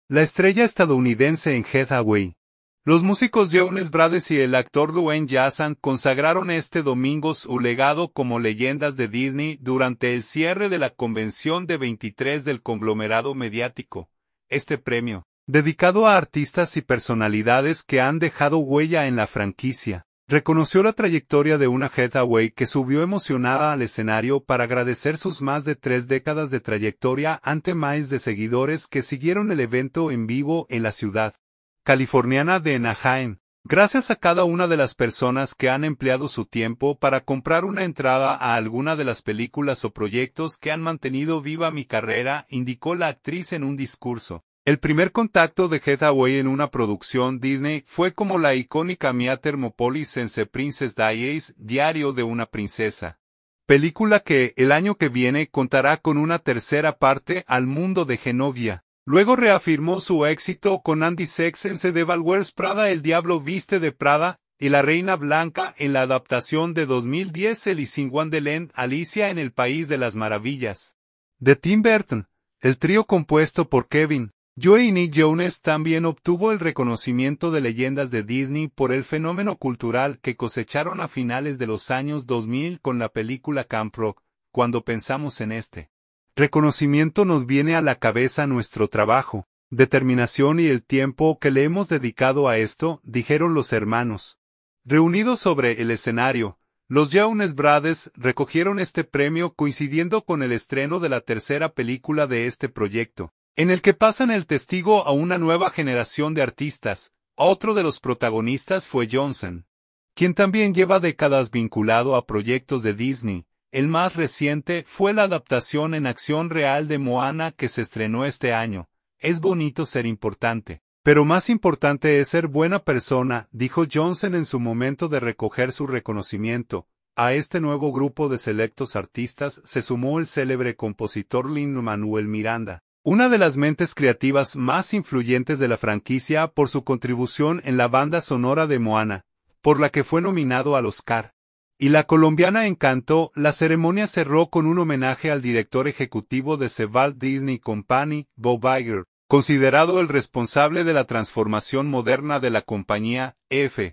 La estrella estadounidense en Hathaway. Los músicos Jonas Brothers y el actor Dwayne Johnson consagraron este domingo su legado como leyendas de Disney durante el cierre de la convención de 23 del conglomerado mediático. Este premio, dedicado a artistas y personalidades que han dejado huella en la franquicia, reconoció la trayectoria de una Hathaway que subió emocionada al escenario para agradecer sus más de 3 décadas de trayectoria ante miles de seguidores que siguieron el evento en vivo en la ciudad californiana de Anaheim. Gracias a cada una de las personas que han empleado su tiempo para comprar una entrada a alguna de las películas o proyectos que han mantenido viva mi carrera, indicó la actriz en un discurso. El primer contacto de Hathaway en una producción Disney fue como la icónica Mia Thermopolis en The Princess Diaries, Diario de una princesa. Película que, el año que viene, contará con una tercera parte al mundo de Genovia. Luego reafirmó su éxito con Andy Serkis en The Devil Wears Prada, El Diablo Viste de Prada, y La Reina Blanca en la adaptación de 2010 Alice in Wonderland, Alicia en el País de las Maravillas, de Tim Burton. El trío compuesto por Kevin, Joe y Nick Jonas también obtuvo el reconocimiento de leyendas de Disney por el fenómeno cultural que cosecharon a finales de los años 2000 con la película Camp Rock. Cuando pensamos en este reconocimiento nos viene a la cabeza nuestro trabajo, determinación y el tiempo que le hemos dedicado a esto, dijeron los hermanos. Reunidos sobre el escenario, los Jonas Brothers recogieron este premio coincidiendo con el estreno de la tercera película de este proyecto, en el que pasan el testigo a una nueva generación de artistas. Otro de los protagonistas fue Johnson, quien también lleva décadas vinculado a proyectos de Disney. El más reciente fue la adaptación en acción real de Moana que se estrenó este año. Es bonito ser importante, pero más importante es ser buena persona, dijo Johnson en su momento de recoger su reconocimiento. A este nuevo grupo de selectos artistas se sumó el célebre compositor Lin-Manuel Miranda, una de las mentes creativas más influyentes de la franquicia por su contribución en la banda sonora de Moana, por la que fue nominado al Oscar. Y la colombiana Encanto. La ceremonia cerró con un homenaje al director ejecutivo de The Walt Disney Company, Bob Iger, considerado el responsable de la transformación moderna de la compañía. F.